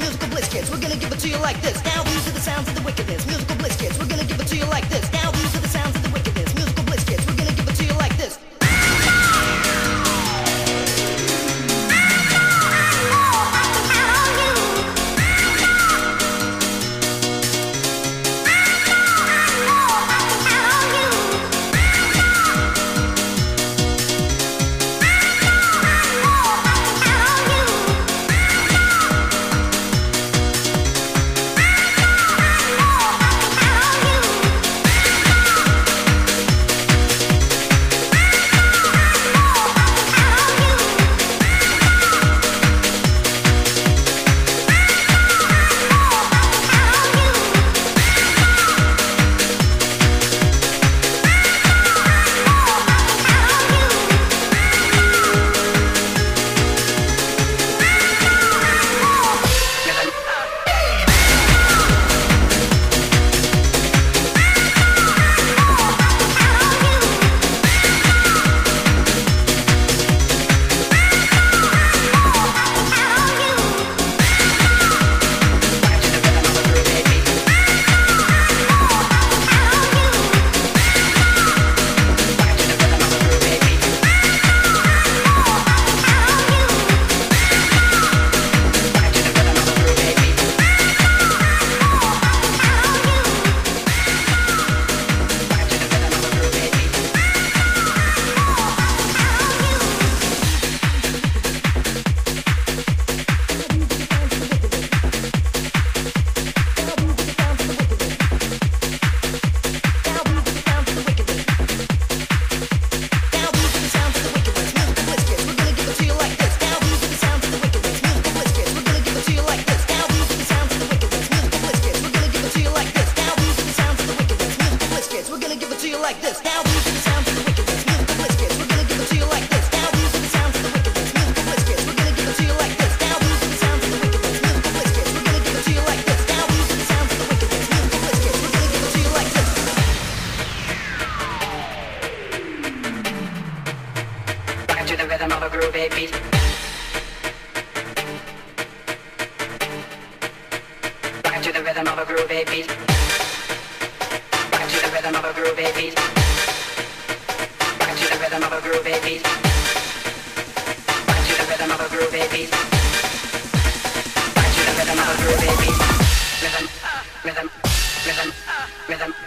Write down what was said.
musical bliss kids. We're gonna give it to you like this. Now these are the sounds of the wickedness, musical bliss kids. We're gonna give it to you like this. Now these are the sounds of the wickedness, musical bliss kids. We're gonna give it to you like this. Like this. Now these are the sounds of the wickedness, musical bliss kids. We're gonna give it to you like this. Now these are the sounds of the wickedness, musical bliss kids. We're gonna give it to you like this. Now these are the sounds of the wickedness, musical bliss kids. We're gonna give it to you like this. Now these are the sounds of the wickedness, musical bliss kids. We're gonna give it to you like this. Rock to the rhythm of a groovy beat. Rock to the rhythm of a groovy beat. Rock to the rhythm of a groovy beat. Rock to the rhythm of a groovy beat. Rock to the rhythm of a groovy beat. Rock to the rhythm of a groovy beat. Rhythm, rhythm, rhythm, rhythm.